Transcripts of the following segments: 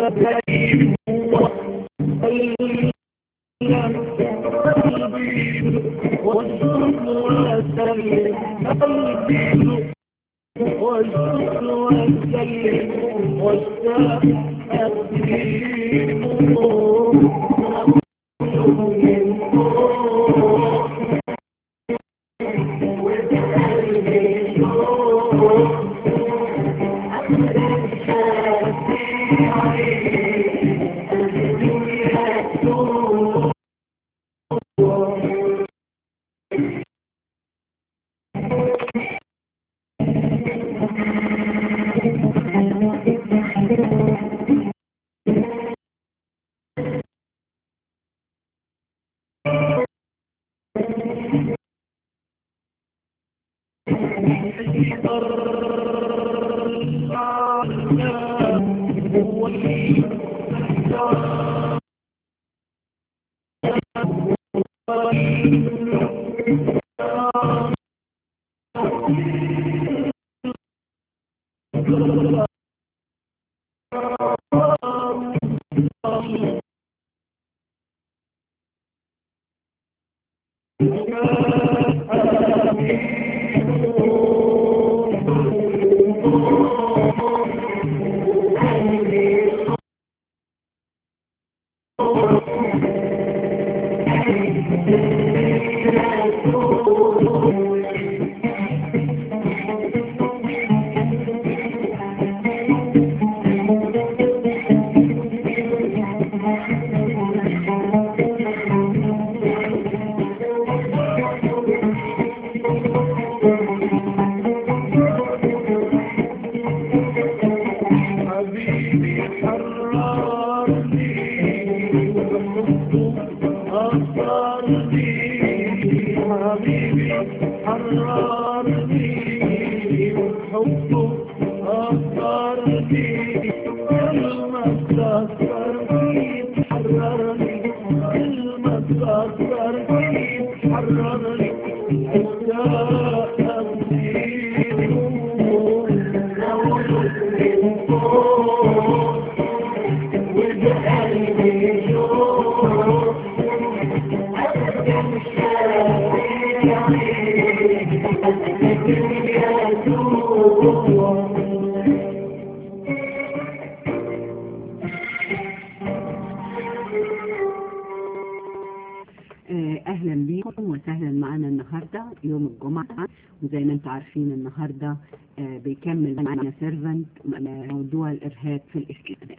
أهلا بكم وسهلا معنا النهاردة يوم الجمعة، وزي ما انتم عارفين النهاردة بيكمل معنا سيرفنت موضوع الإرهاب في الإسلام.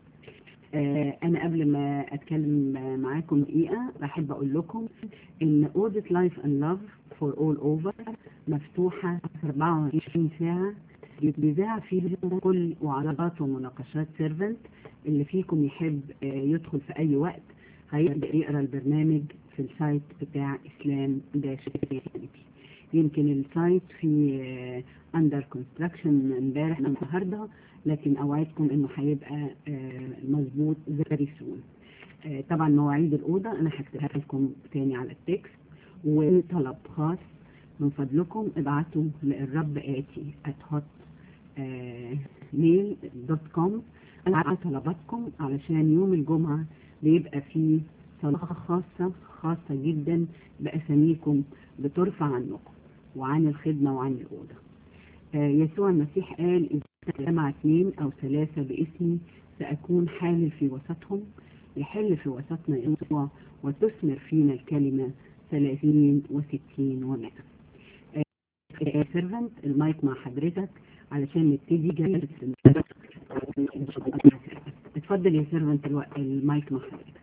أنا قبل ما أتكلم معاكم دقيقة بحب أقول لكم إن أوضة لايف أند لاف فور أول أوفر مفتوحة 24 ساعة، بيذاع فيها كل وعظات ومناقشات سيرفنت. اللي فيكم يحب يدخل في أي وقت هيقدر يقرأ البرنامج في السايت بتاع إسلام داش. يمكن السايت في أندر كونستراكشن امبارح النهارده، لكن أوعدكم إنه هيبقى مظبوط very soon. طبعا مواعيد الأوضة أنا هكتبها لكم تاني على التكست، وطلب خاص من فضلكم ابعتوا للرب آتي @hotmail.com على طلباتكم، علشان يوم الجمعة بيبقى فيه صلاة خاصة جدا بأساميكم بترفع عنكم وعن الخدمة وعن الأوضة. يسوع المسيح قال إذا اجتمع 2 أو 3 باسمي سأكون حالل في وسطهم. يحل في وسطنا يسوع وتثمر فينا الكلمة 30 و60 و100. سيرفنت المايك مع حضرتك علشان نبتدي جلسة. اتفضل يا سيرفنت المايك مع حضرتك.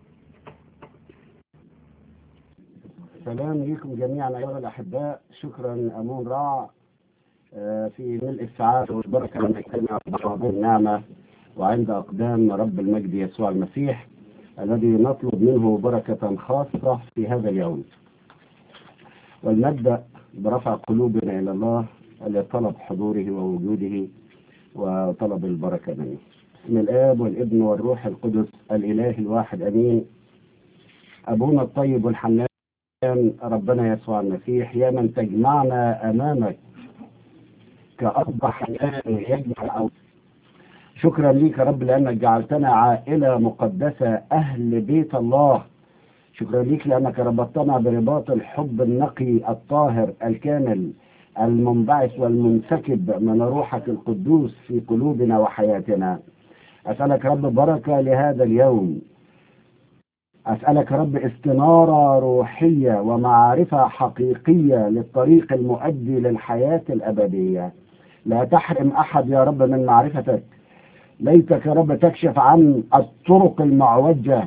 سلام لكم جميعا أيها الأحباء. شكرا أمون راع في ملء السعادة والبركة أن نجتمع بالنعمة وعند أقدام رب المجد يسوع المسيح الذي نطلب منه بركة خاصة في هذا اليوم، ولنبدأ برفع قلوبنا إلى الله لطلب حضوره ووجوده وطلب البركة منه. بسم الآب والابن والروح القدس الإله الواحد أمين. أبونا الطيب والحنان ربنا يسوع المسيح، يا من تجمعنا أمامك كأب حنان يجمع شكرا ليك يا رب لأنك جعلتنا عائلة مقدسة أهل بيت الله. شكرا ليك لأنك ربطتنا برباط الحب النقي الطاهر الكامل المنبعث والمنسكب من روحك القدوس في قلوبنا وحياتنا. أسألك رب بركة لهذا اليوم. أسألك رب استنارة روحية ومعرفة حقيقية للطريق المؤدي للحياة الأبدية. لا تحرم أحد يا رب من معرفتك. ليتك يا رب تكشف عن الطرق المعوجة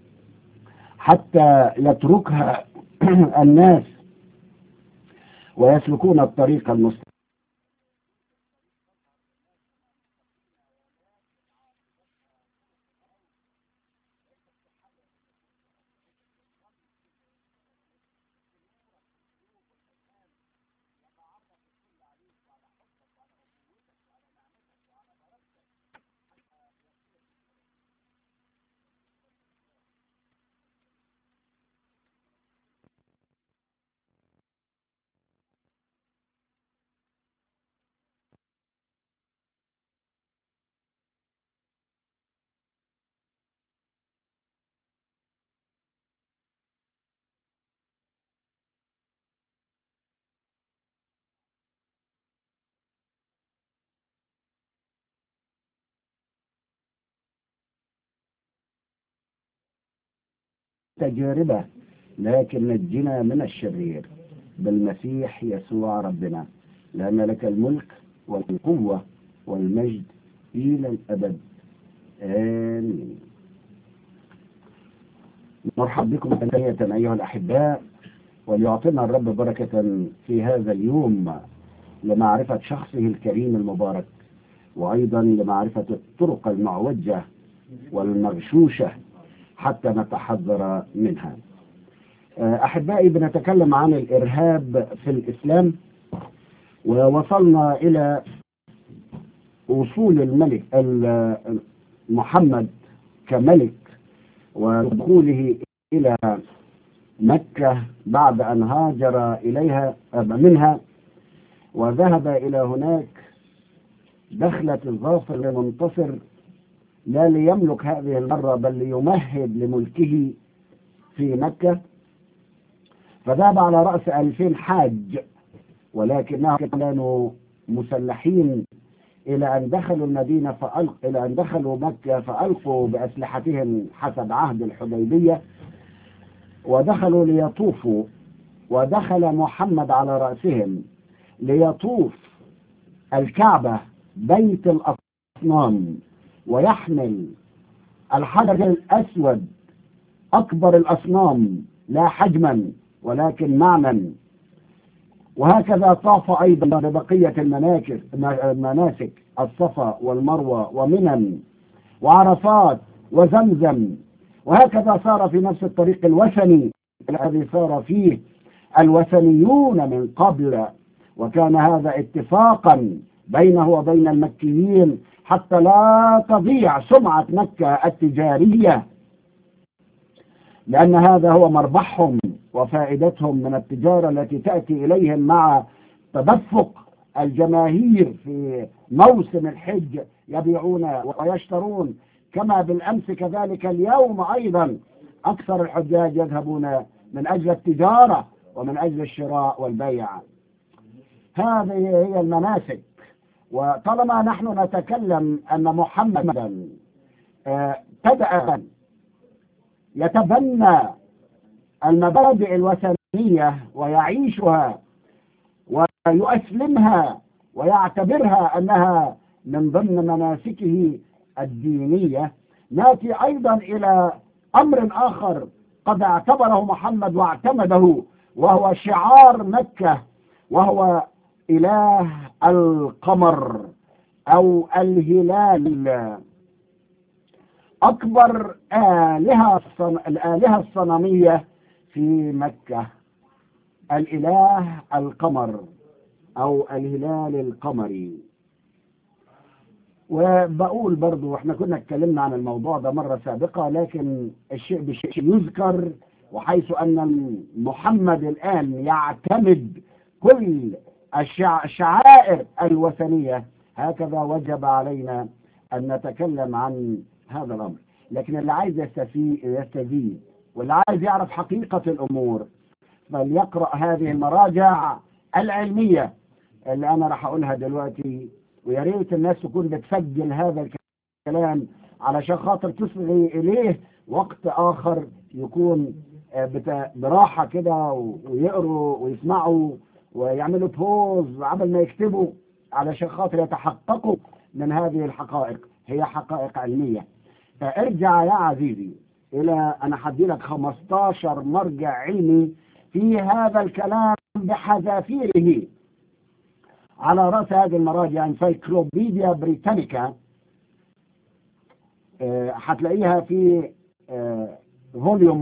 حتى يتركها الناس ويسلكون الطريق المستقيم. تجربة لكن نجنا من الشرير بالمسيح يسوع ربنا، لأن لك الملك والقوة والمجد إلى الأبد. آمين. مرحب بكم ثانية أيها الأحباء، وليعطينا الرب بركة في هذا اليوم لمعرفة شخصه الكريم المبارك، وأيضا لمعرفة الطرق المعوجة والمغشوشة حتى نتحذر منها. أحبائي، بنتكلم عن الإرهاب في الإسلام، ووصلنا إلى وصول الملك محمد كملك ودخوله إلى مكة بعد أن هاجر إليها منها وذهب إلى هناك. دخلت الظافر المنتصر لا ليملك هذه المرة بل ليمهد لملكه في مكة، فذهب على رأس 2000 حاج، ولكنهم كانوا مسلحين إلى أن دخلوا المدينة إلى أن دخلوا مكة فألقوا بأسلحتهم حسب عهد الحديبية ودخلوا ليطوفوا، ودخل محمد على رأسهم ليطوف الكعبة بيت الأصنام ويحمل الحجر الأسود أكبر الأصنام لا حجما ولكن معنى. وهكذا طاف أيضا ببقية المناسك الصفا والمروة ومنن وعرفات وزمزم، وهكذا صار في نفس الطريق الوثني الذي صار فيه الوثنيون من قبل، وكان هذا اتفاقا بينه وبين المكيين حتى لا تضيع سمعة مكة التجارية، لأن هذا هو مربحهم وفائدتهم من التجارة التي تأتي إليهم مع تدفق الجماهير في موسم الحج، يبيعون ويشترون، كما بالأمس كذلك اليوم أيضا أكثر الحجاج يذهبون من أجل التجارة ومن أجل الشراء والبيع. هذه هي المناسك. وطالما نحن نتكلم أن محمدا ابتدأ يتبنى المبادئ الوثنية ويعيشها ويؤسلمها ويعتبرها أنها من ضمن مناسكه الدينية، نأتي أيضا إلى أمر آخر قد اعتبره محمد واعتمده، وهو شعار مكة، وهو إله القمر أو الهلال، أكبر الآلهة الصنمية في مكة، الإله القمر أو الهلال القمري. وبقول برضو احنا كنا اتكلمنا عن الموضوع ده مرة سابقة، لكن الشيء بالشيء يذكر، وحيث أن محمد الآن يعتمد كل الشعائر الوثنية، هكذا وجب علينا أن نتكلم عن هذا الأمر، لكن اللي عايز يستفيد واللي عايز يعرف حقيقة الأمور فليقرأ هذه المراجع العلمية اللي أنا راح أقولها دلوقتي، ويا ريت الناس تكون بتسجل هذا الكلام علشان خاطر تصغي إليه وقت آخر، يكون براحة كده ويقروا ويسمعوا ويعملوا بوز قبل ما يكتبوا علشان خاطر يتحققوا من هذه الحقائق. هي حقائق علمية. فارجع يا عزيزي إلى أنا هدي لك 15 مرجع علمي في هذا الكلام بحذافيره. على رأس هذه المراجع انسايكلوبيديا بريتانيكا، هتلاقيها في فوليوم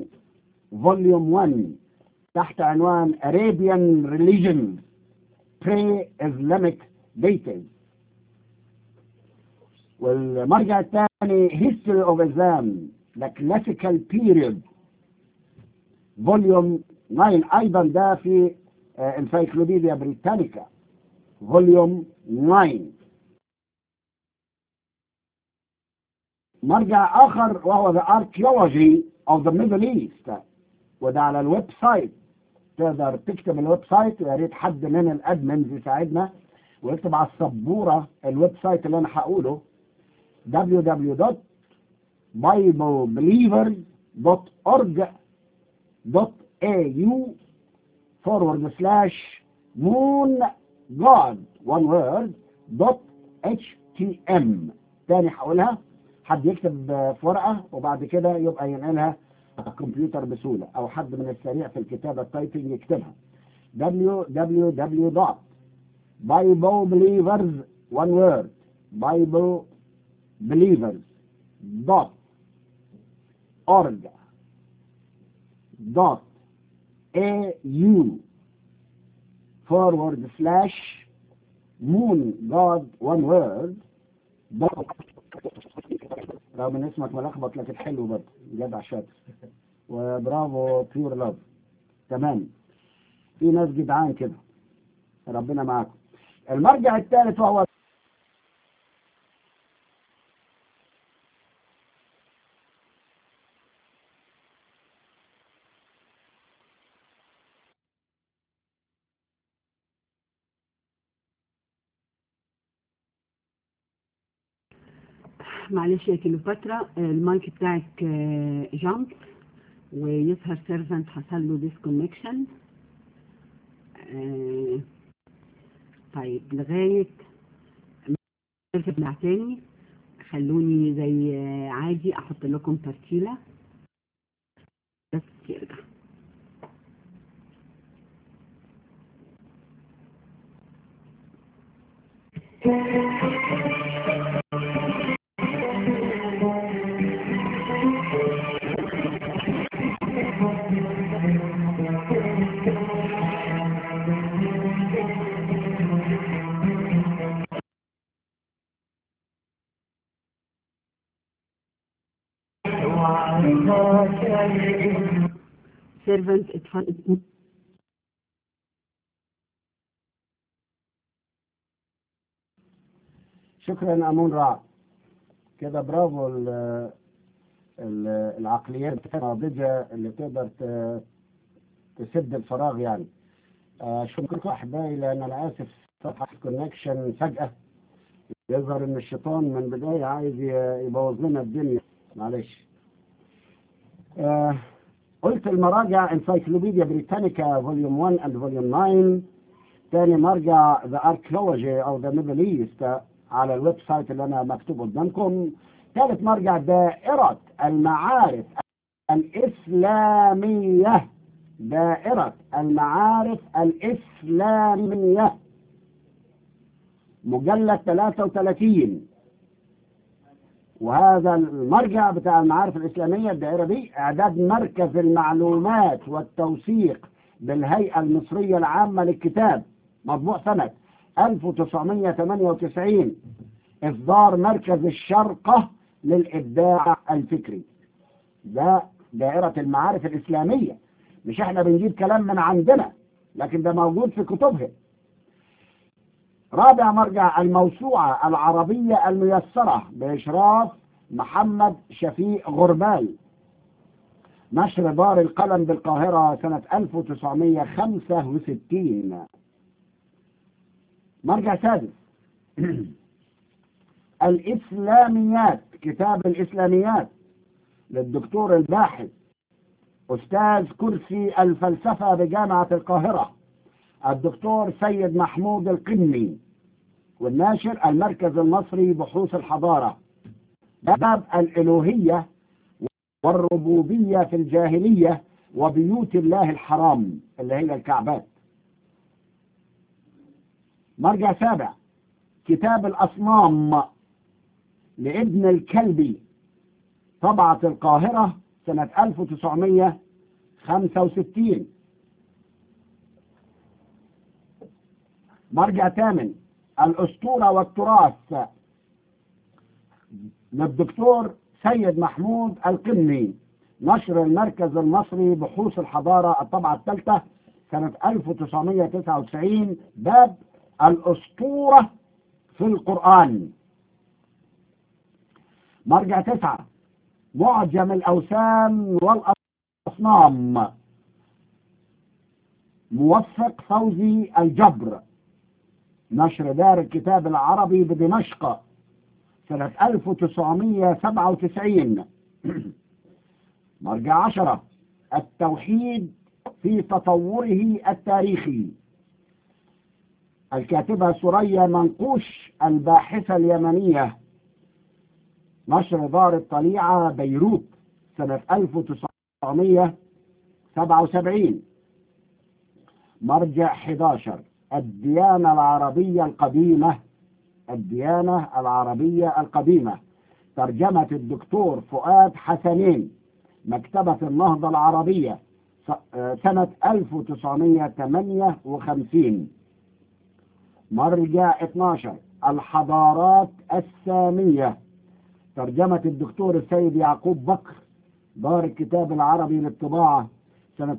1 تحت عنوان Arabian Religion Pre-Islamic Dating. والمرجع الثاني History of Islam The Classical Period فوليوم 9، أيضا ده في انسايكلوبيديا بريتانيكا فوليوم 9. مرجع آخر وهو The Archaeology of the Middle East، وده على الويب سايت. تقدر تكتب الويب سايت، ويا ريت حد من الادمنز يساعدنا ويكتب على السبورة الويب سايت اللي أنا هقوله www.biblebelievers.org.au/moongod.htm. تاني هقولها، حد يكتب في ورقة وبعد كده يبقى ينقلها على الكمبيوتر بسهولة، أو حد من السريع في الكتابة التايبنج يكتبها www.biblebelievers.org.au/moongod. رغم ان اسمك ملخبط لكن حلو برضه، جدع شاطر وبرافو بيور لاف. تمام، في ناس جدعان كده، ربنا معاكم. المرجع الثالث وهو معلش يا كليوباترا، المايك بتاعك جامب ويظهر سيرفنت حصل له ديسكونكشن. طيب لغاية نرجع تاني، خلوني زي عادي احط لكم ترتيلة بس يرجع. سيرفنت اتفضل. شكرا أمون رع كده، برافو. العقليات الناضجة اللي تقدر تسد الفراغ يعني. شكرا أحبائي، لأن أنا آسف صفحة الكونكشن فجأة يظهر إن الشيطان من بداية عايز يبوظ لنا الدنيا، معلش. قلت المراجع انسايكلوبيديا بريتانيكا فوليوم 1 and فوليوم 9. ثاني مرجع The Archaeology of the Middle East على الويب سايت اللي أنا مكتوب قدامكم. ثالث مرجع دائرة المعارف الإسلامية، دائرة المعارف الإسلامية، مجلد 33. وهذا المرجع بتاع المعارف الإسلامية الدائرة دي إعداد مركز المعلومات والتوثيق بالهيئة المصرية العامة للكتاب، مطبوع سنة 1998، إصدار مركز الشرقة للإبداع الفكري. ده دائرة المعارف الإسلامية، مش احنا بنجيب كلام من عندنا، لكن ده موجود في كتبهم. رابع مرجع الموسوعة العربية الميسرة بإشراف محمد شفيق غربال، نشر دار القلم بالقاهرة سنة 1965. مرجع سادس الإسلاميات، كتاب الإسلاميات للدكتور الباحث أستاذ كرسي الفلسفة بجامعة القاهرة الدكتور سيد محمود القني، والناشر المركز المصري بحوث الحضارة، باب الإلوهية والربوبية في الجاهلية وبيوت الله الحرام اللي هي الكعبات. مرجع سابع كتاب الأصنام لابن الكلبي، طبعة القاهرة سنة 1965. مرجع ثامن الأسطورة والتراث للدكتور سيد محمود القني، نشر المركز المصري بحوث الحضارة، الطبعة الثالثة سنة 1999، باب الأسطورة في القرآن. مرجع 9 معجم الأوثان والأصنام، موفق فوزي الجبر، نشر دار الكتاب العربي بدمشق سنة 1997. مرجع 10 التوحيد في تطوره التاريخي، الكاتبة سوريا منقوش الباحثة اليمنية، نشر دار الطليعة بيروت سنة 1977. مرجع 11 الديانة العربية القديمة، الديانة العربية القديمة، ترجمة الدكتور فؤاد حسنين، مكتبة النهضة العربية سنة 1958. مرجع 12 الحضارات السامية، ترجمة الدكتور السيد يعقوب بكر، دار الكتاب العربي للطباعة سنة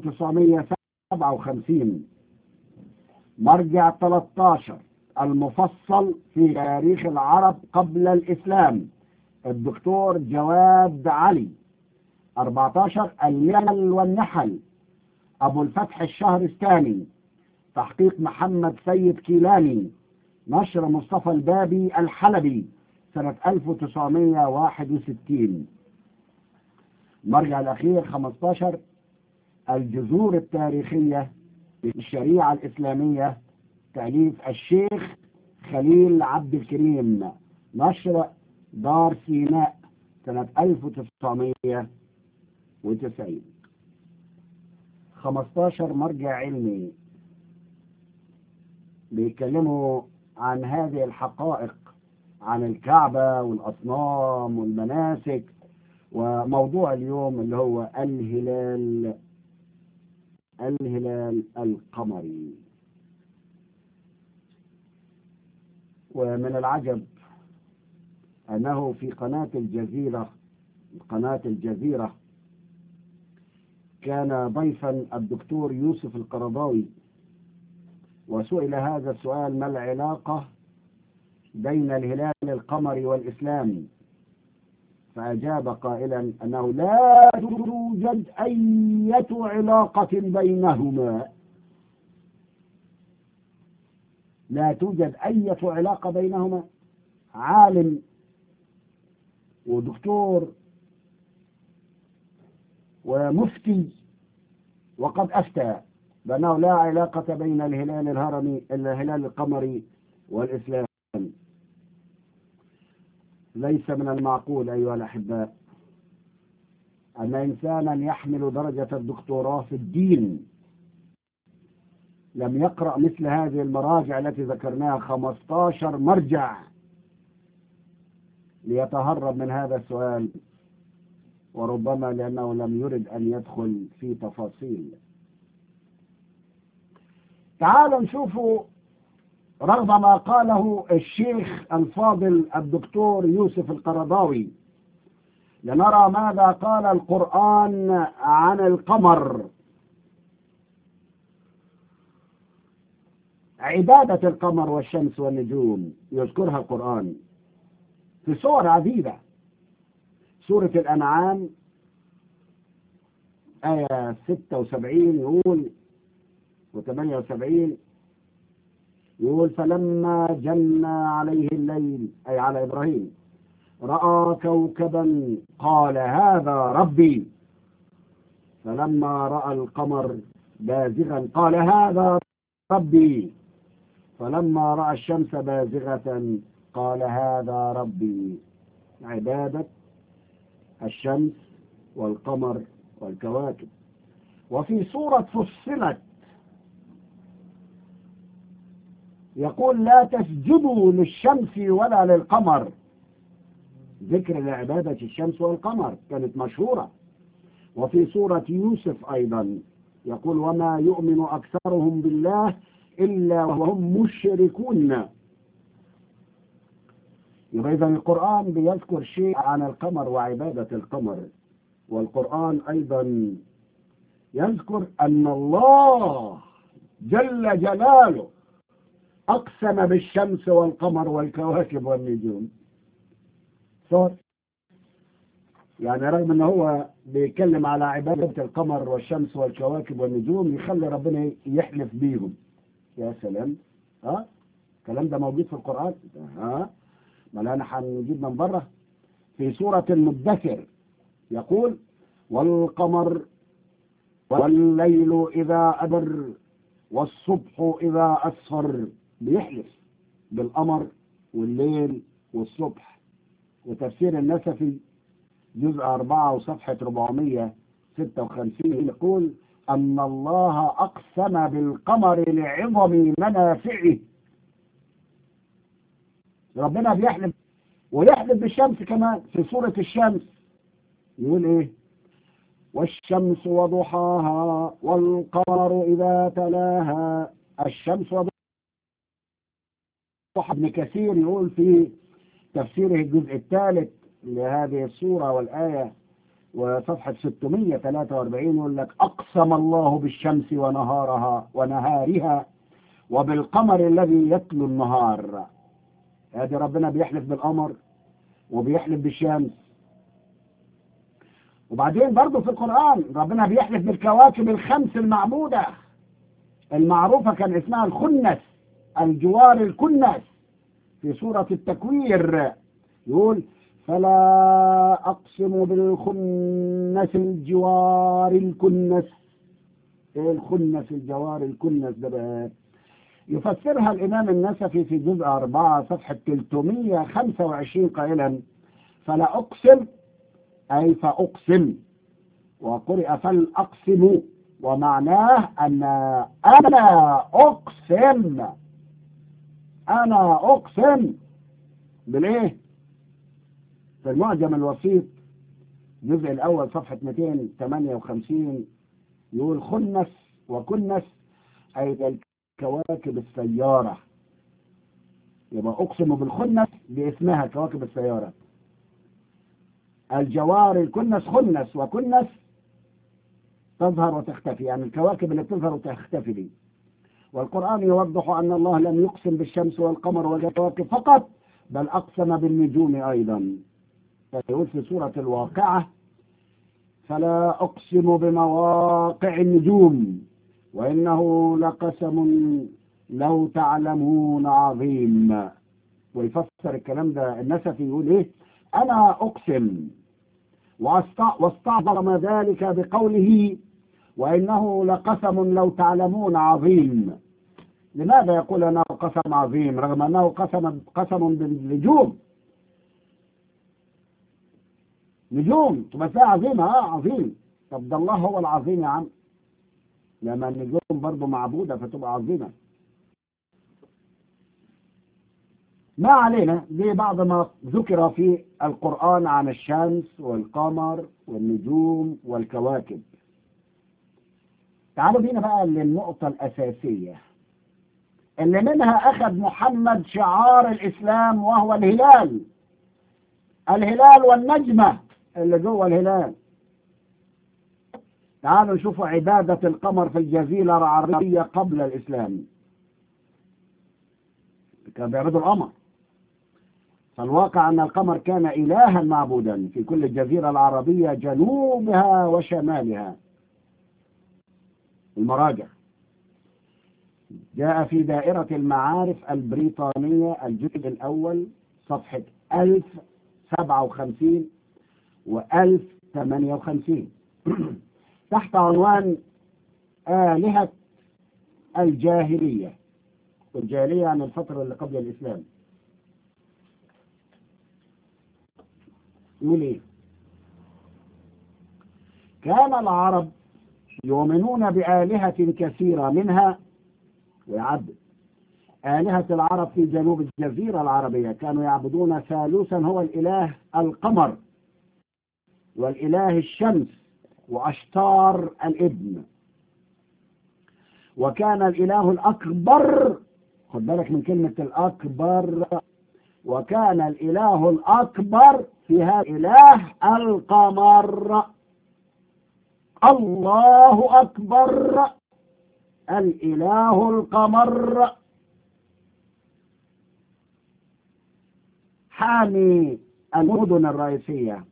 1957. مرجع 13 المفصل في تاريخ العرب قبل الإسلام، الدكتور جواد علي. 14 الملل والنحل، أبو الفتح الشهرستاني، تحقيق محمد سيد كيلاني، نشر مصطفى البابي الحلبي سنة 1961. المرجع الأخير 15 الجذور التاريخية للشريعة الإسلامية، تأليف الشيخ خليل عبد الكريم، نشر دار سيناء سنة 1990. 15 مرجع علمي بيتكلموا عن هذه الحقائق، عن الكعبة والأصنام والمناسك، وموضوع اليوم اللي هو الهلال القمري. ومن العجب أنه في قناة الجزيرة كان ضيفا الدكتور يوسف القرضاوي، وسئل هذا السؤال: ما العلاقة بين الهلال القمري والإسلام؟ فأجاب قائلا أنه لا توجد أي علاقة بينهما، لا توجد أي علاقة بينهما. عالم ودكتور ومفتي وقد أفتى بأنه لا علاقة بين الهلال القمري والإسلام. ليس من المعقول أيها الأحباء أن إنسانا يحمل درجة الدكتوراه في الدين لم يقرأ مثل هذه المراجع التي ذكرناها، 15 مرجع، ليتهرب من هذا السؤال، وربما لأنه لم يرد أن يدخل في تفاصيل. تعالوا نشوفوا رغم ما قاله الشيخ الفاضل الدكتور يوسف القرضاوي، لنرى ماذا قال القرآن عن القمر. عبادة القمر والشمس والنجوم يذكرها القرآن في صور عديدة. سورة الأنعام آية 76 يقول و78 يقول فلما جن عليه الليل أي على إبراهيم رأى كوكبا قال هذا ربي فلما رأى القمر بازغا قال هذا ربي فلما رأى الشمس بازغة قال هذا ربي. عبادة الشمس والقمر والكواكب. وفي سورة فصلت يقول لا تسجدوا للشمس ولا للقمر، ذكر لعبادة الشمس والقمر كانت مشهورة. وفي سورة يوسف أيضا يقول وما يؤمن أكثرهم بالله إلا وهم مشركون. يبقى إذن القرآن بيذكر شيء عن القمر وعبادة القمر. والقرآن أيضا يذكر أن الله جل جلاله أقسم بالشمس والقمر والكواكب والنجوم. صار يعني رغم أنه هو بيتكلم على عبادة القمر والشمس والكواكب والنجوم يخلي ربنا يحلف بيهم. يا سلام. الكلام ده موجود في القرآن. ما أنا هنجيب من بره. في سورة المدثر يقول والقمر والليل إذا أدر والصبح إذا أسفر. بيحلف بالقمر والليل والصبح. وتفسير النسفي جزء 4 وصفحة 456 يقول أن الله أقسم بالقمر لعظم منافعه. ربنا بيحلف ويحلف بالشمس كمان. في سورة الشمس يقول إيه والشمس وضحاها والقمر إذا تلاها. الشمس وضحاها. ابن كثير يقول في تفسيره الجزء الثالث لهذه السورة والآية وصفحة 643 يقول لك أقسم الله بالشمس ونهارها وبالقمر الذي يتلو النهار. هذا ربنا بيحلف بالقمر وبيحلف بالشمس. وبعدين برضو في القرآن ربنا بيحلف بالكواكب الخمس المعبودة المعروفة كان اسمها الخنس الجوار الكنس. في سورة التكوير يقول فلا أقسم بالخنس الجوار الكنس. الخنس الجوار الكنس ده بقى يفسرها الإمام النسفي في جزء 4 صفحة 325 قائلا فلا أقسم أي فأقسم وقرئ فالأقسم ومعناه أن أنا أقسم بالإيه؟ في المعجم الوسيط الجزء الأول صفحة 258 يقول خنس وكنس أي الكواكب السيارة. يبقى أقسم بالخنس باسمها كواكب السيارة. الجوار الكنس خنس وكنس تظهر وتختفي يعني الكواكب اللي بتظهر وتختفي دي. والقرآن يوضح أن الله لم يقسم بالشمس والقمر والكواكب فقط بل أقسم بالنجوم أيضا. فيقول في سورة الواقعة فلا أقسم بمواقع النجوم وإنه لقسم لو تعلمون عظيم. ويفسر الكلام ده النسفي يقول إيه أنا أقسم واستعظم ذلك بقوله وإنه لقسم لو تعلمون عظيم. لماذا يقول أنه قسم عظيم رغم أنه قسم بالنجوم؟ نجوم تبقى فيها عظيمة عظيم. طب ده الله هو العظيم يا عم. لما النجوم برضو معبودة فتبقى عظيمة. ما علينا. دي بعض ما ذكر في القرآن عن الشمس والقمر والنجوم والكواكب. تعالوا بينا بقى للنقطة الأساسية اللي منها أخذ محمد شعار الإسلام وهو الهلال والنجمة اللي جوه الهلال. تعالوا نشوفوا عبادة القمر في الجزيرة العربية قبل الإسلام. كانوا بيعبدوا القمر. فالواقع أن القمر كان إلها معبودا في كل الجزيرة العربية جنوبها وشمالها. المراجع جاء في دائرة المعارف البريطانية الجزء الأول صفحة 1057 و 1058 تحت عنوان آلهة الجاهلية. والجاهلية عن الفترة اللي قبل الإسلام. يقول إيه؟ كان العرب يؤمنون بآلهة كثيرة، منها ويعد آلهة العرب في جنوب الجزيرة العربية كانوا يعبدون ثالوثا هو الإله القمر والإله الشمس وأشتار الابن. وكان الإله الأكبر، خد بالك من كلمة الأكبر، وكان الإله الأكبر في هذا الإله القمر. الله أكبر، الإله القمر حامي المدن الرئيسية،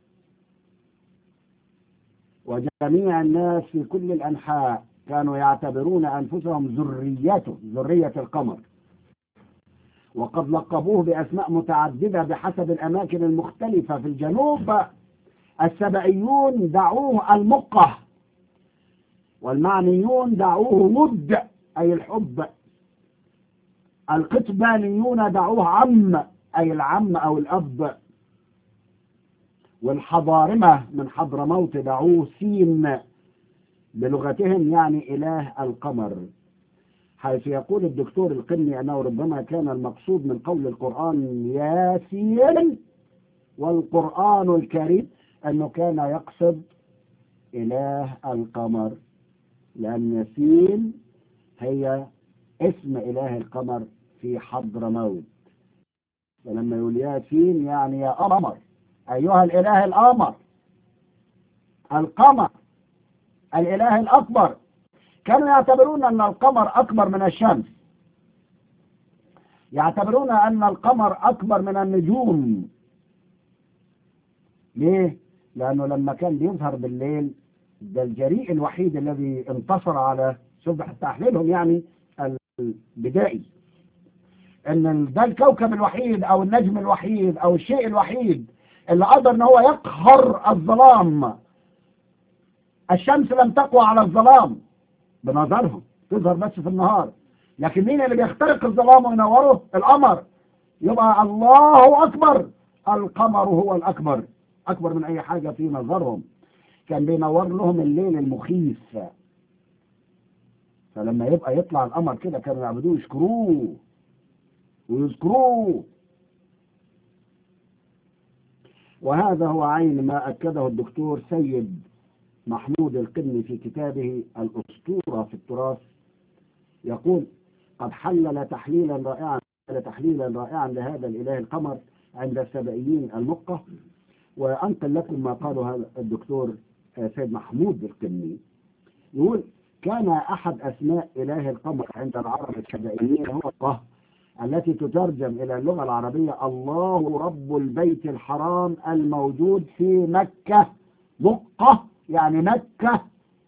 وجميع الناس في كل الأنحاء كانوا يعتبرون أنفسهم ذرية القمر، وقد لقبوه بأسماء متعددة بحسب الأماكن المختلفة. في الجنوب السبئيون دعوه المقة، والمعنيون دعوه ود أي الحب، القطبانيون دعوه عم أي العم أو الأب، والحضارمة من حضرموت دعوه سين بلغتهم يعني إله القمر، حيث يقول الدكتور القني أنه ربما كان المقصود من قول القرآن ياسين والقرآن الكريم أنه كان يقصد إله القمر، لأن ياسين هي اسم إله القمر في حضرموت. ولما يقول ياسين يعني يا قمر، أيها الإله القمر، القمر الإله الأكبر. كانوا يعتبرون أن القمر أكبر من الشمس، يعتبرون أن القمر أكبر من النجوم. ليه؟ لأنه لما كان بيظهر بالليل ده الجريء الوحيد الذي انتصر على شبه تحليلهم يعني البدائي، ان ده الكوكب الوحيد او النجم الوحيد او الشيء الوحيد اللي قدر ان هو يقهر الظلام. الشمس لم تقوى على الظلام بنظرهم، تظهر بس في النهار، لكن مين اللي بيخترق الظلام وينوره؟ القمر. يبقى الله اكبر، القمر هو الاكبر، اكبر من اي حاجة في نظرهم. كان بينور لهم الليل المخيف، فلما يبقى يطلع القمر كده كانوا يعبدوه يشكروه ويذكروه. وهذا هو عين ما أكده الدكتور سيد محمود القني في كتابه الأسطورة في التراث. يقول قد حلل تحليلا رائعا لهذا الإله القمر عند السبئيين المقة. وأنقل لكم ما قاله هذا الدكتور سيد محمود القني. يقول كان أحد أسماء إله القمر عند العرب السبئيين هو قه، التي تترجم إلى اللغة العربية الله رب البيت الحرام الموجود في مكة. مقة يعني مكة،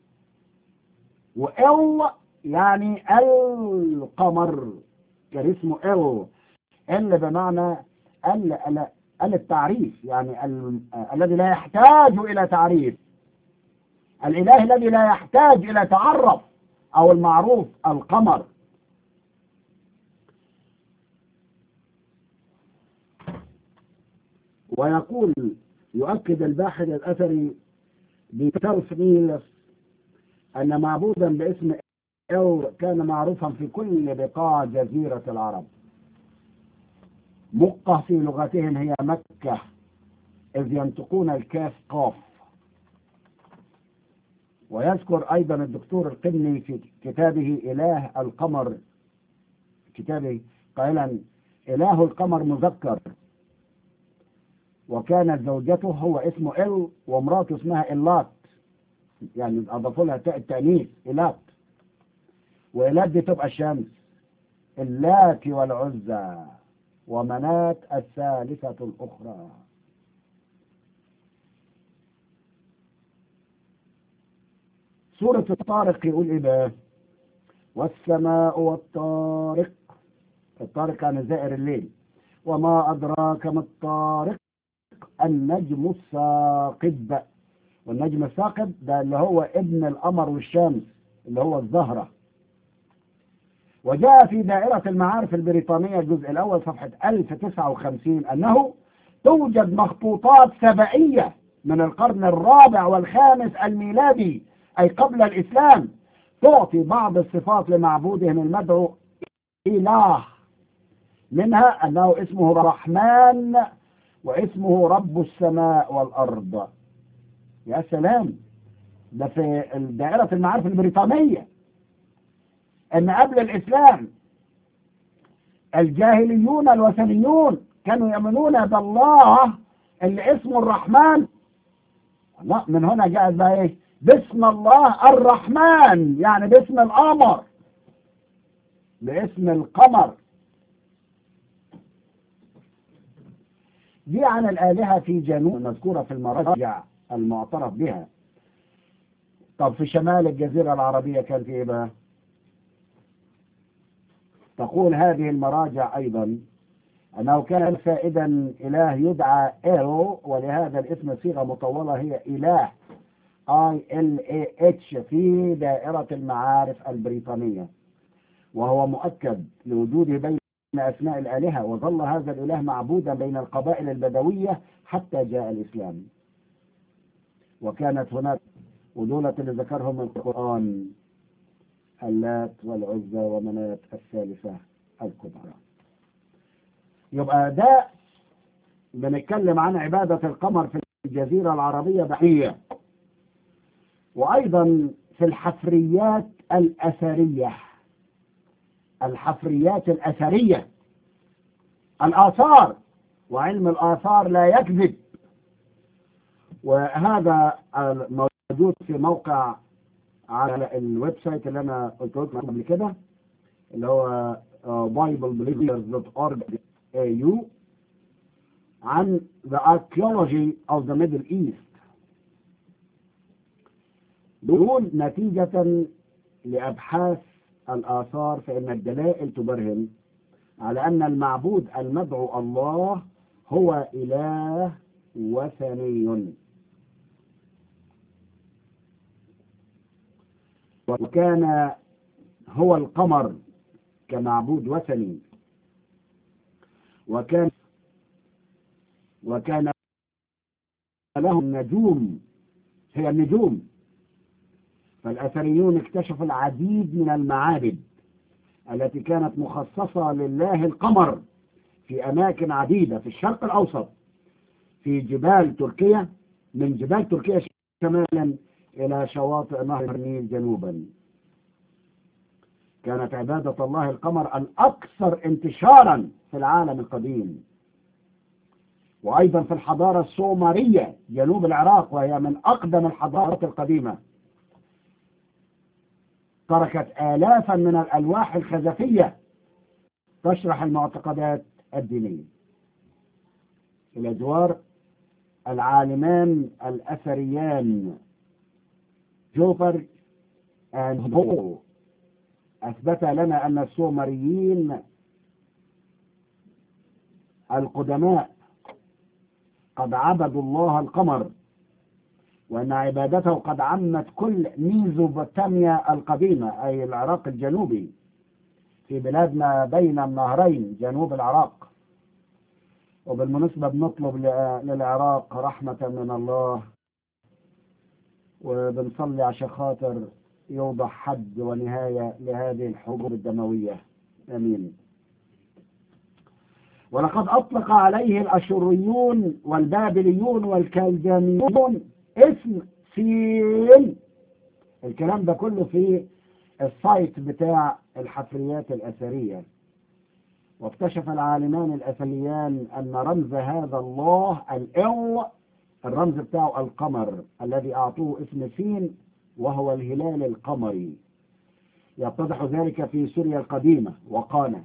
وإل يعني القمر، كان اسمه إل بمعنى التعريف، يعني الذي لا يحتاج إلى تعريف، الإله الذي لا يحتاج إلى تعرف أو المعروف، القمر. ويقول يؤكد الباحث الأثري بترفيل أن معبودا باسم كان معروفا في كل بقاع جزيرة العرب. مقة في لغتهم هي مكة، إذ ينطقون الكاف قاف. ويذكر أيضا الدكتور القني في كتابه إله القمر كتابه قائلا إله القمر مذكر، وكانت زوجته هو اسمه ومراته اسمها إلات، يعني أضافوا لها تاء التأنيث إلات، وإلات دي تبقى الشمس، اللات والعزى. ومناة الثالثة الأخرى. سورة الطارق يقول إيه بقى؟ والسماء والطارق. الطارق يعني زائر الليل. وما أدراك ما الطارق النجم الثاقب. والنجم الثاقب ده اللي هو ابن القمر والشمس اللي هو الزهرة. وجاء في دائرة المعارف البريطانية الجزء الأول صفحة 1059 أنه توجد مخطوطات سبعية من القرن الرابع والخامس الميلادي أي قبل الإسلام تعطي بعض الصفات لمعبودهم المدعو إله، منها أنه اسمه الرحمن واسمه رب السماء والأرض. يا سلام، ده في دائرة المعارف البريطانية أن قبل الإسلام الجاهليون الوثنيون كانوا يؤمنون بالله اللي اسمه الرحمن. لا، من هنا جاءت بقى ايه؟ باسم الله الرحمن، يعني باسم القمر، باسم القمر. دي عن الآلهة في جنوب مذكورة في المراجع المعترف بها. طب في شمال الجزيرة العربية كان في ايه بقى؟ تقول هذه المراجع أيضا أنه كان سائدا إله يدعى إيرو، ولهذا الاسم صيغة مطولة هي إله ILAH في دائرة المعارف البريطانية، وهو مؤكد لوجوده بين أسماء الآلهة. وظل هذا الإله معبودا بين القبائل البدوية حتى جاء الإسلام. وكانت هناك ودولة اللي ذكرهم القرآن اللات والعزى ومناة الثالثة الكبرى. يبقى ده بنتكلم عن عبادة القمر في الجزيرة العربية بحية. وأيضا في الحفريات الأثرية، الحفريات الأثرية، الآثار، وعلم الآثار لا يكذب. وهذا موجود في موقع على الويب سايت اللي أنا قلت لكم قبل كده اللي هو biblebelievers.org عن the archaeology of the Middle East. بيقول نتيجة لأبحاث الآثار فإن الدلائل تبرهن على أن المعبود المدعو الله هو إله وثني، وكان هو القمر كمعبود وثني، وكان له النجوم هي النجوم. فالأثريون اكتشفوا العديد من المعابد التي كانت مخصصة لله القمر في أماكن عديدة في الشرق الأوسط، في جبال تركيا، من جبال تركيا شمالا إلى شواطئ نهر النيل جنوبا. كانت عبادة الله القمر الأكثر انتشارا في العالم القديم. وأيضا في الحضارة السومرية جنوب العراق، وهي من أقدم الحضارات القديمة، تركت آلافا من الألواح الخزفية تشرح المعتقدات الدينية. إلى جوار العالمان الأثريان جوفر هو أثبت لنا أن السومريين القدماء قد عبدوا الله القمر، وأن عبادته قد عمت كل ميزوبوتاميا القديمة أي العراق الجنوبي في بلاد ما بين النهرين جنوب العراق. وبالمناسبة بنطلب للعراق رحمة من الله، وبنصلي عشان خاطر يوضع حد ونهاية لهذه الحروب الدموية، آمين. ولقد أطلق عليه الأشوريون والبابليون والكلدانيون اسم سين. الكلام ده كله في السايت بتاع الحفريات الأثرية. واكتشف العالمان الأثريان أن رمز هذا الله الرمز بتاعه القمر الذي أعطوه اسم سين، وهو الهلال القمري. يتضح ذلك في سوريا القديمة وقانا،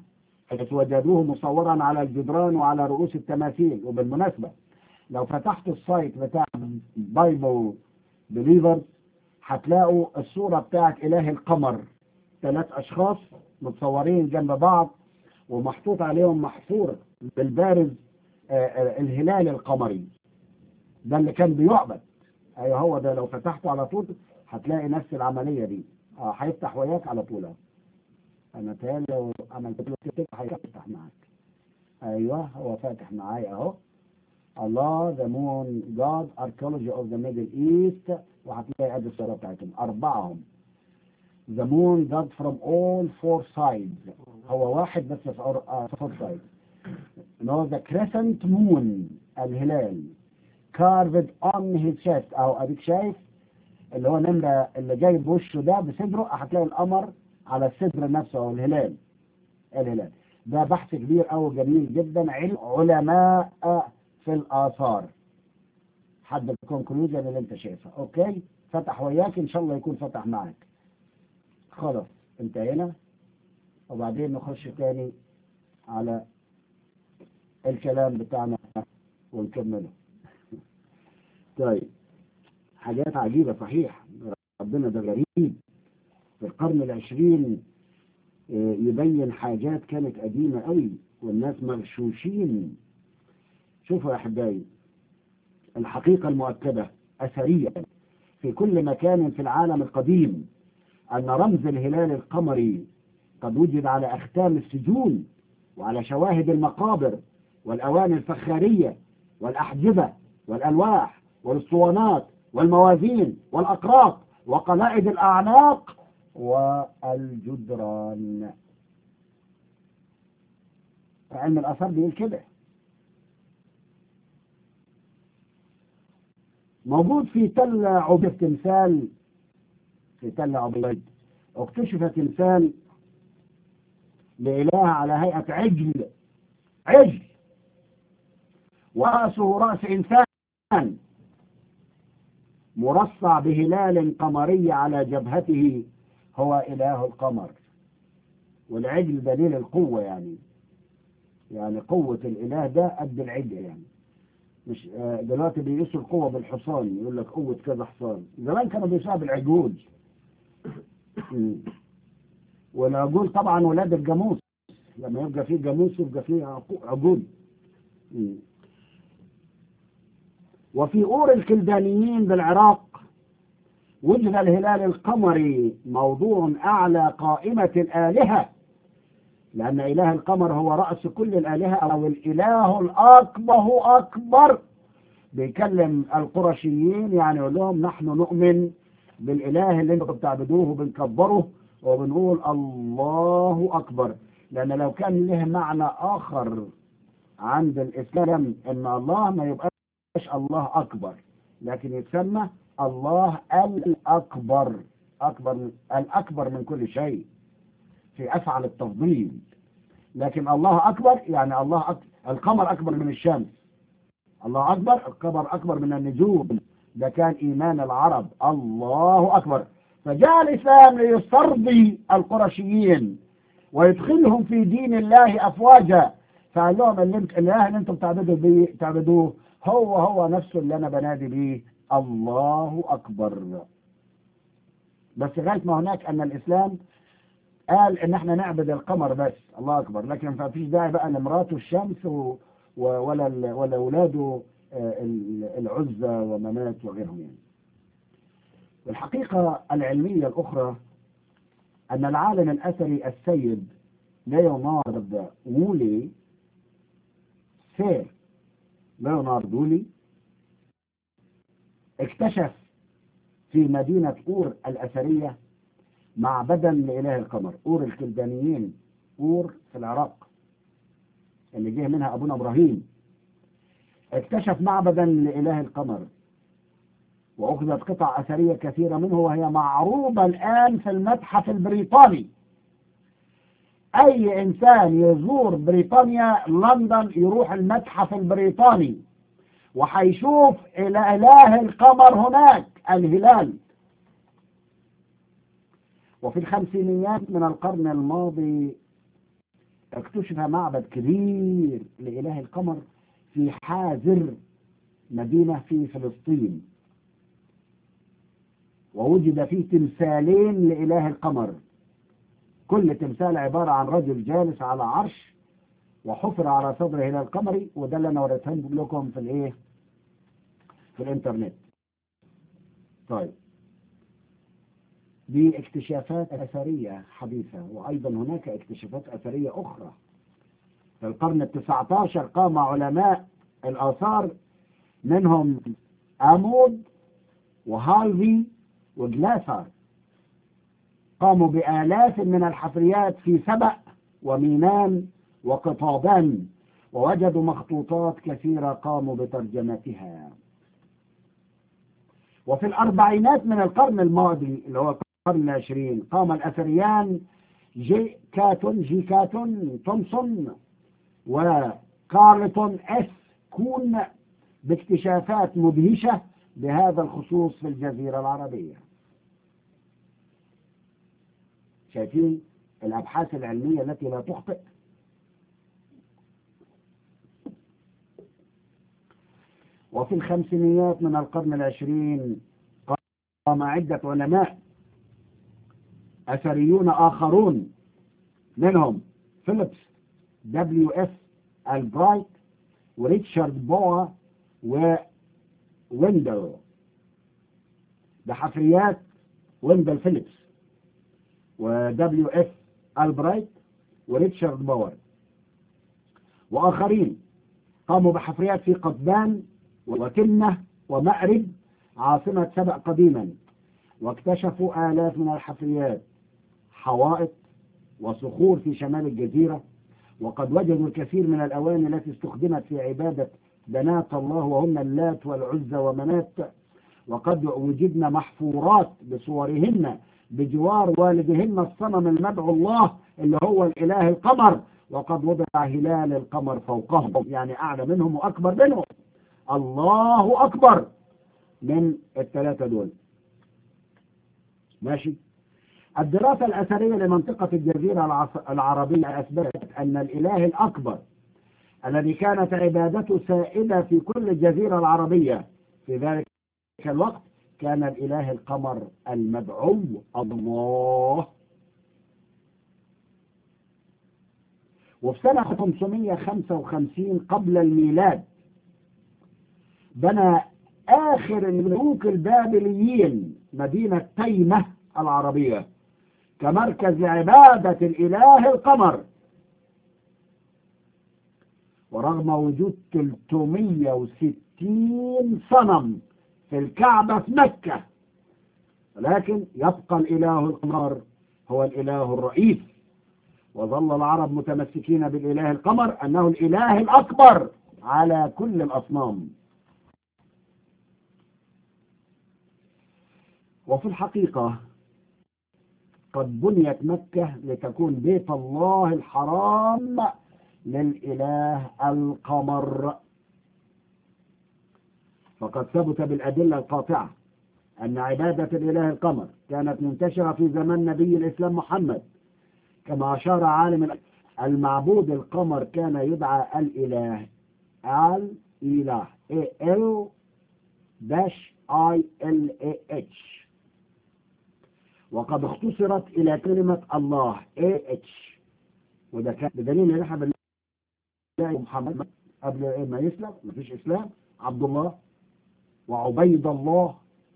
حيث وجدوه مصورا على الجدران وعلى رؤوس التماثيل. وبالمناسبة لو فتحت السايت بتاع بايبل بليفرز هتلاقوا الصورة بتاعت إله القمر، 3 أشخاص متصورين جنب بعض ومحطوط عليهم محفور بالبارز الهلال القمري، ده اللي كان بيعبد. ايوه هو ده، لو فتحته على طول هتلاقي نفس العملية دي. هيفتح وياك على طول. انا تهيألي لو عملت له كده هيفتح معاك. ايوه هو فاتح معايا اهو. الله ذا مون جاد اركيولوجي اوف ذا ميدل ايست، وهتلاقي ادي الصورة بتاعتهم 4. The moon God from all 4 sides. هو واحد بس في 4 sides. No, the crescent moon الهلال carved on his chest. أو أديك شايف اللي هو نمرة اللي جاي بوشه ده بصدره، هتلاقي القمر على الصدر نفسه أو الهلال. الهلال ده بحث كبير أو جميل جدا، علماء في الآثار حد الكونكلوجن اللي أنت شايفها. أوكي فتح وياك إن شاء الله يكون فتح معك. خلاص انتهينا، وبعدين نخش تاني على الكلام بتاعنا ونكمله. طيب حاجات عجيبة صحيح، ربنا ده غريب. في القرن العشرين يبين حاجات كانت قديمة قوي والناس مغشوشين. شوفوا يا أحبائي، الحقيقة المؤكدة أثريا في كل مكان في العالم القديم أن رمز الهلال القمري قد وجد على أختام السجون وعلى شواهد المقابر والأواني الفخارية والأحجبة والألواح والاسطوانات والموازين والأقراط وقلائد الأعناق والجدران. علم الآثار بيقول كده. موجود في تل عبيد تمثال، في تل عبيد اكتشف تمثال لإله على هيئة عجل ورأسه رأس إنسان مرصع بهلال قمري على جبهته، هو إله القمر. والعجل دليل القوة، يعني قوة الإله ده قد العجل. يعني مش دلوقتي بيقيسوا القوة بالحصان، يقول لك قوة كذا حصان. زمان كانوا بيقيسوها بالعجول. والعجول طبعا ولاد الجاموس، لما يبقى فيه جاموس يبقى فيه عجول. وفي أور الكلدانيين بالعراق وجد الهلال القمري موضوع أعلى قائمة الآلهة، لأن إله القمر هو رأس كل الآلهة أو الإله الأكبر. هو أكبر. بيكلم القرشيين يعني يقول لهم نحن نؤمن بالإله اللي انتم بتعبدوه وبنكبره وبنقول الله أكبر. لأن لو كان له معنى آخر عند الإسلام إن الله ما يبقاش الله أكبر، لكن يتسمى الله الأكبر، الأكبر من كل شيء في أفعل التفضيل. لكن الله أكبر يعني الله القمر أكبر من الشمس، الله أكبر، القمر أكبر من النجوم. ده كان إيمان العرب، الله أكبر. فجاء الإسلام ليسترضي القرشيين ويدخلهم في دين الله أفواجا، فقال لهم الإله اللي أنتم تعبدوه هو نفسه اللي أنا بنادي به، الله أكبر. بس لغاية ما هناك أن الإسلام قال إن احنا نعبد القمر بس، الله أكبر، لكن ما فيش داعي بقى لمراته الشمس ولا أولاده العزى ومنات وغيرهم. يعني والحقيقة العلمية الأخرى أن العالم الأثري السيد ليونارد وولي، سير ليونارد وولي، اكتشف في مدينة أور الأثرية معبدا لإله القمر. أور الكلدانيين، أور في العراق اللي جه منها أبونا إبراهيم، اكتشف معبدا لإله القمر وأخذت قطع أثرية كثيرة منه وهي معروضة الآن في المتحف البريطاني. أي إنسان يزور بريطانيا لندن يروح المتحف البريطاني وحيشوف إله القمر هناك، الهلال. وفي الخمسينيات من القرن الماضي اكتشف معبد كبير لإله القمر في حازر، مدينة في فلسطين، ووجد فيه تمثالين لإله القمر، كل تمثال عبارة عن رجل جالس على عرش وحفر على صدره هلال قمري. وده اللي انا وريته لكم في الايه، في الانترنت. طيب، دي اكتشافات اثريه حديثه، وايضا هناك اكتشافات اثريه اخرى. في القرن ال19 قام علماء الاثار منهم امود وهالفي وجلاسر، قاموا بآلاف من الحفريات في سبأ ومينان وقطابان، ووجدوا مخطوطات كثيرة قاموا بترجمتها. وفي الأربعينات من القرن الماضي اللي هو القرن العشرين قام الأثريان جي كاتون تومسون وكارلتون اس كون باكتشافات مدهشة بهذا الخصوص في الجزيرة العربية. شايفين الأبحاث العلمية التي لا تخطئ؟ وفي الخمسينيات من القرن العشرين قام عدة علماء أثريون آخرون، منهم فيليبس W.F. البرايت وريتشارد بوا وويندل، بحفريات ويندل فيليبس W.F. البرايت وريتشارد باور وآخرين، قاموا بحفريات في قطبان وتمنة ومأرب عاصمة سبأ قديما، واكتشفوا آلاف من الحفريات، حوائط وصخور في شمال الجزيرة. وقد وجدوا الكثير من الأواني التي استخدمت في عبادة بنات الله وهن اللات والعزى ومنات، وقد وجدنا محفورات بصورهن بجوار والدهن الصنم المدعو الله اللي هو الإله القمر، وقد وضع هلال القمر فوقهم، يعني أعلى منهم وأكبر منهم. الله أكبر من الثلاثة دول. ماشي. الدراسة الأثرية لمنطقة الجزيرة العربية أثبتت أن الإله الأكبر الذي كانت عبادته سائدة في كل الجزيرة العربية في ذلك الوقت كان الإله القمر المدعو الله. وفي سنة 555 قبل الميلاد بنى آخر الملوك البابليين مدينة تيمة العربية كمركز لعبادة الإله القمر. ورغم وجود 360 صنم في الكعبة في مكة، ولكن يبقى الإله القمر هو الإله الرئيس. وظل العرب متمسكين بالإله القمر أنه الإله الأكبر على كل الأصنام. وفي الحقيقة قد بنيت مكة لتكون بيت الله الحرام للإله القمر، فقد ثبت بالأدلة القاطعة أن عبادة الإله القمر كانت منتشرة في زمن نبي الإسلام محمد، كما أشار عالم المعبود القمر كان يدعى الإله الإله AL-ILAH، وقد اختصرت إلى كلمة الله AH. وده كان بدليل ان احنا بنلاقي محمد قبل ما يسلم مفيش إسلام عبد الله وعبيد الله،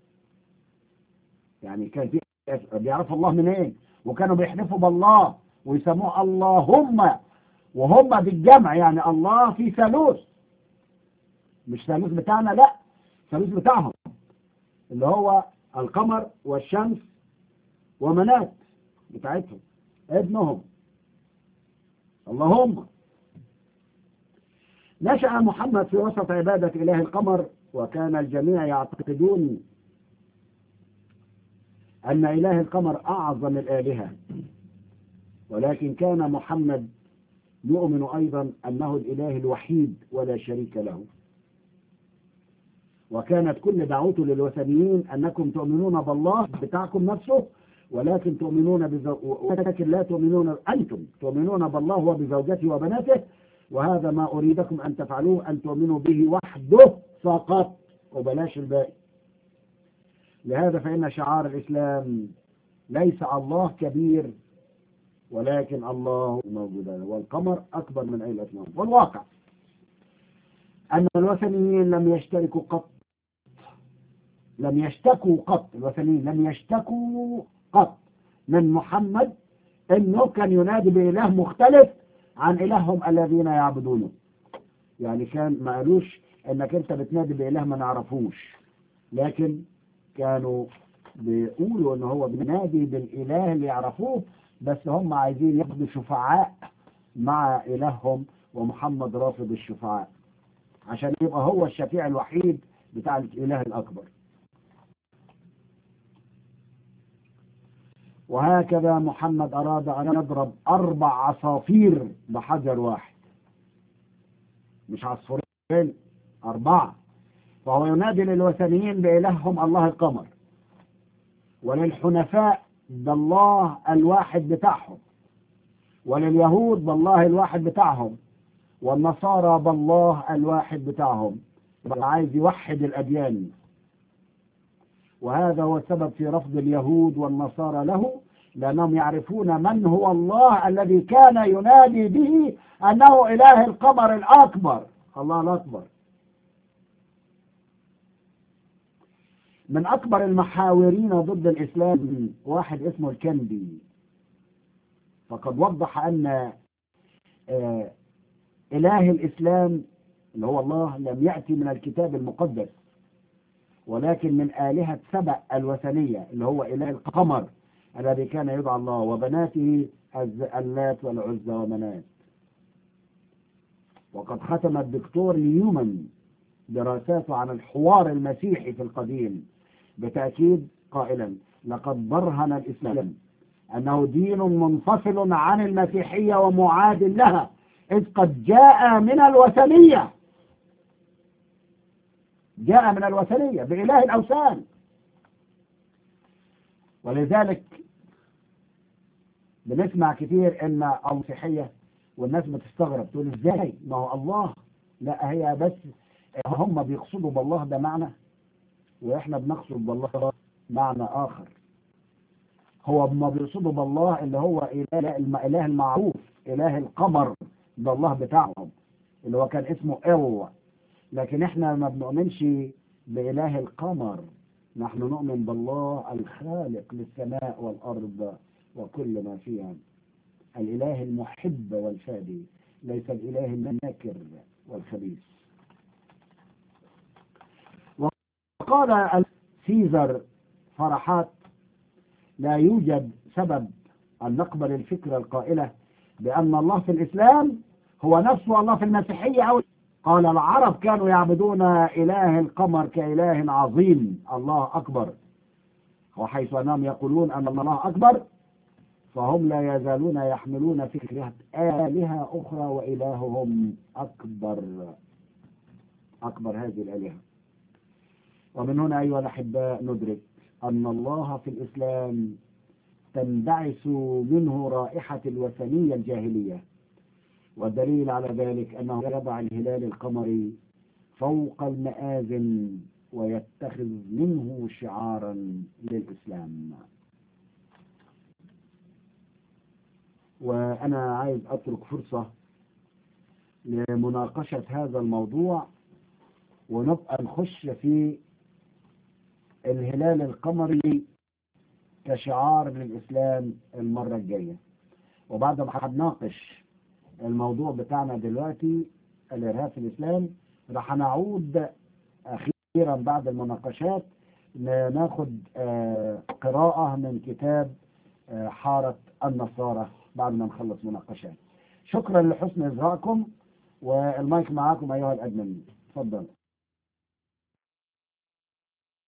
يعني كان في بيعرف الله منين، وكانوا بيحلفوا بالله ويسموه اللهم، وهم بالجمع، يعني الله في ثالوث، مش ثالوث بتاعنا، لا ثالوث بتاعهم اللي هو القمر والشمس ومنات بتاعتهم ابنهم. اللهم. نشأ محمد في وسط عبادة إله القمر، وكان الجميع يعتقدون أن إله القمر أعظم الآلهة، ولكن كان محمد يؤمن أيضا أنه الإله الوحيد ولا شريك له. وكانت كل دعوته للوثنيين أنكم تؤمنون بالله بتاعكم نفسه ولكن ولكن لا تؤمنون أنتم تؤمنون بالله وبزوجته وبناته، وهذا ما أريدكم أن تفعلوه، أن تؤمنوا به وحده فقط وبلاش الباقي. لهذا فإن شعار الإسلام ليس الله كبير ولكن الله موجود، والقمر أكبر من أي الأصنام. والواقع أن الوثنيين لم يشتكوا قط الوثنيين لم يشتكوا قط من محمد أنه كان ينادي بإله مختلف عن إلههم الذين يعبدونه. يعني كان ما قالوش أنك أنت بتنادي بإله ما نعرفوش، لكن كانوا بيقولوا أنه هو بينادي بالإله اللي يعرفوه، بس هم عايزين ياخدوا شفعاء مع إلههم، ومحمد رافض الشفعاء عشان يبقى هو الشفيع الوحيد بتاع الإله الأكبر. وهكذا محمد أراد أن يضرب 4 عصافير بحجر واحد، مش عصفورين، 4. فهو ينادي للوثنيين بإلههم الله القمر، وللحنفاء بالله الواحد بتاعهم، ولليهود بالله الواحد بتاعهم، والنصارى بالله الواحد بتاعهم. عايز يوحد الأديان، وهذا هو السبب في رفض اليهود والنصارى له، لأنهم يعرفون من هو الله الذي كان ينادي به أنه إله القمر الأكبر، الله الأكبر. من أكبر المحاورين ضد الإسلام واحد اسمه الكندي، فقد وضح أن إله الإسلام اللي هو الله لم يأتي من الكتاب المقدس، ولكن من آلهة سبأ الوثنية اللي هو إله القمر الذي كان يدعى الله، وبناته اللات والعزى ومنات. وقد ختم الدكتور نيومان دراساته عن الحوار المسيحي في القديم بتأكيد قائلا: لقد برهن الإسلام أنه دين منفصل عن المسيحية ومعاد لها، إذ قد جاء من الوثنية، جاء من الوثنية بإله الأوثان. ولذلك بنسمع كثير ان المسيحية والناس بتستغرب تقول ازاي ما هو الله، لا هي بس هم بيقصدوا بالله ده معنى واحنا بنقصد بالله معنى اخر. هو ما بيقصدوا بالله اللي هو اله المعروف، اله القمر ده الله بتاعهم اللي هو كان اسمه إل، لكن احنا ما بنؤمنش بإله القمر، نحن نؤمن بالله الخالق للسماء والأرض وكل ما فيها، الإله المحب والفادي، ليس الإله الناكر والخبيث. وقال سيزر فرحات: لا يوجد سبب أن نقبل الفكرة القائلة بأن الله في الإسلام هو نفسه الله في المسيحية أو قال العرب كانوا يعبدون إله القمر كإله عظيم الله أكبر، وحيث أنهم يقولون أن الله أكبر فهم لا يزالون يحملون فكرة آلهة أخرى وإلههم أكبر هذه الآلهة. ومن هنا أيها الأحباء ندرك أن الله في الإسلام تنبعث منه رائحة الوثنية الجاهلية، والدليل على ذلك أنه يضع الهلال القمري فوق المآذن ويتخذ منه شعارا للإسلام. وأنا عايز أترك فرصة لمناقشة هذا الموضوع، ونبقى نخش في الهلال القمري كشعار للإسلام المرة الجاية. وبعد ما هنناقش الموضوع بتاعنا دلوقتي الإرهاب في الإسلام، راح نعود أخيرا بعد المناقشات ناخد قراءة من كتاب حارة النصارى بعد ما نخلص مناقشات. شكرا لحسن إصغائكم، والمايك معاكم أيها الأدمنين، تفضل.